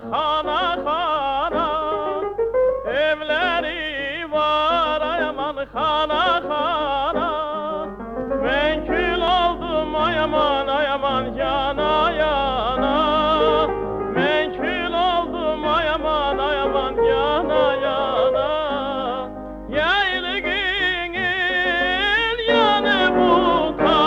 hana hana, evleri var ay aman hana hana. Ben kül oldum ay aman yana yana. Ben kül oldum ay aman yana yana. Yaylığın el yanı buka.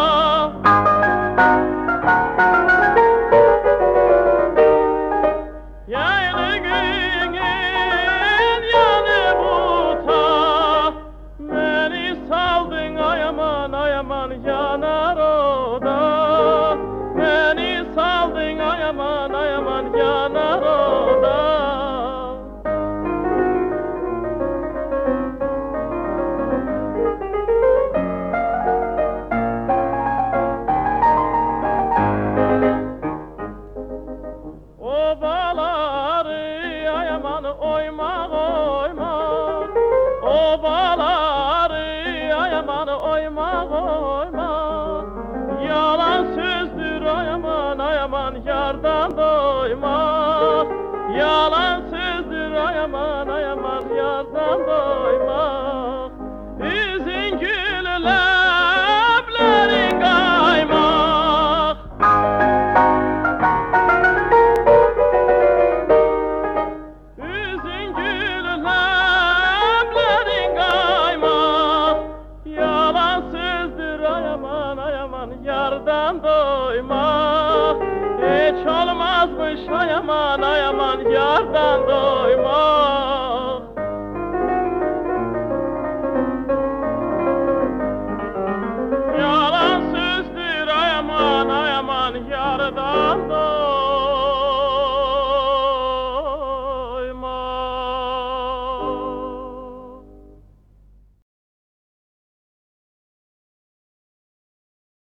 Yaylığın el yanı buta. Beni saldın ay aman yanar oda. Beni saldın ay aman yanar oda. Obaları ay aman oyma oyma. Obaları ay aman oyma oyma. Yalan sözdür ay aman yardan doymak. Yalan sözdür ay aman yardan doymak. Üzün gülü leblerin kaymak. Üzün gülü leblerin kaymak. Yalan sözdür ay aman yardan doymak. Hiç olmazmış ay aman yardan doymak. Yalan sözdür ay aman yardan doymak.